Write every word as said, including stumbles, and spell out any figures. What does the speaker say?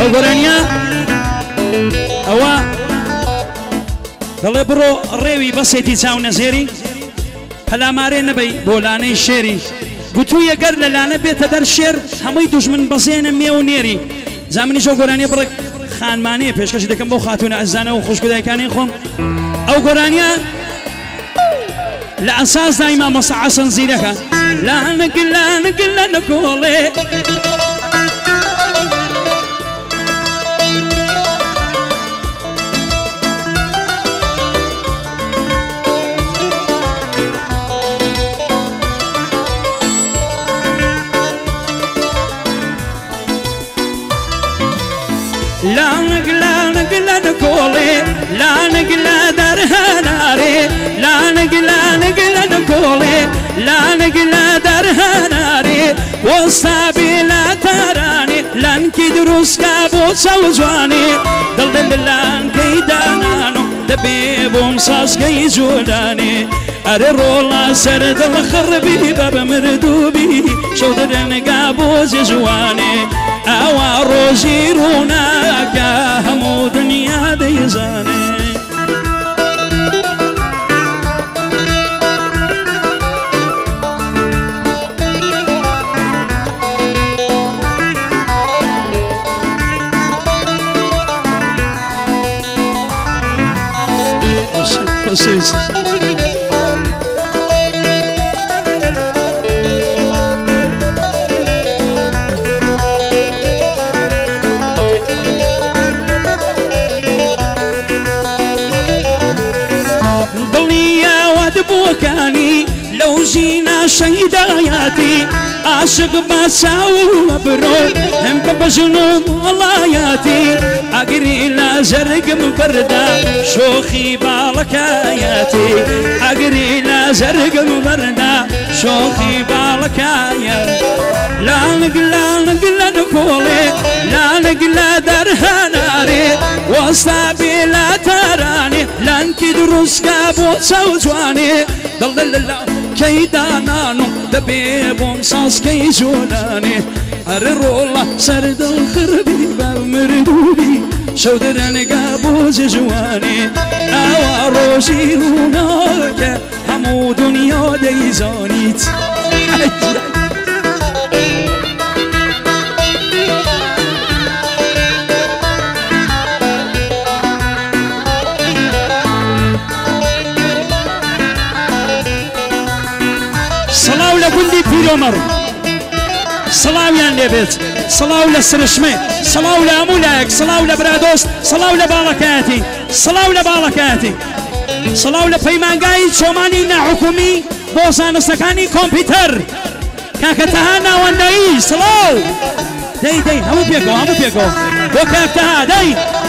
ئەو گۆرانیە ئەوە دەڵێ بڕۆ ڕێوی بەسێتی چاو نەزێری پەلامارێ نەبەی بۆ لانەی شێری گوتووی ئەگەر لە لانە بێتە دەر شێر هەمووی دوژمن بەزێنە مێ و نێری زامنیش ئەو گۆرانیە بڕێک خانمانەیە پێشکەشی دەکەم بۆ خاتونە ئەزانە و خوشکدایکانی خۆم ئەو گۆرانیە لە ئەساس دایما مەسە حەسەن زیرەکە لانەک لانەک لانە کۆڵێ لانك لانك لانك كولي لانك لا درهناري لانك لانك لانك كولي لانك لا درهناري وصابي لا تراني لانك دروس كابو سوزواني دل دل لان كيدانانو دبيبوم ساس كي جولاني أري رولا سرد الخربي باب مردوبي شودرن قابو زواني أوا روزي روناك همو دنيا ديزاني Vocês بوكاني لو جينا شهداياتي عاشق بساو مبرو هم بجنوب ولاياتي اقري لا زرق مبردا شوخي بالكاياتي اقري لا زرق مبردا شوخي بالكاياتي لا نقلا نقلا نقولي لا نقلا درهناري وصابي لا تراني لانك دروس كابو سوزواني دل دل دل كيدانانو دبيبوم ساس كي جولاني الرولا سرد الخربي بمردوبي شودرن قابو زجواني اوا روشي هناك همو دنيا ديزانيت صلاو لكندي بيرومر صلاو يان لبيت صلاو لسرشمي صلاو لأمولاك صلاو لبرادوس صلاو لبالكاتي صلاو لبالكاتي صلاو لبيمانقاي شوماني حكومي بوزان سكاني كمبيوتر كاكتهانا وانداي صلاو داي داي همو بيكو همو بيكو وكاكتها داي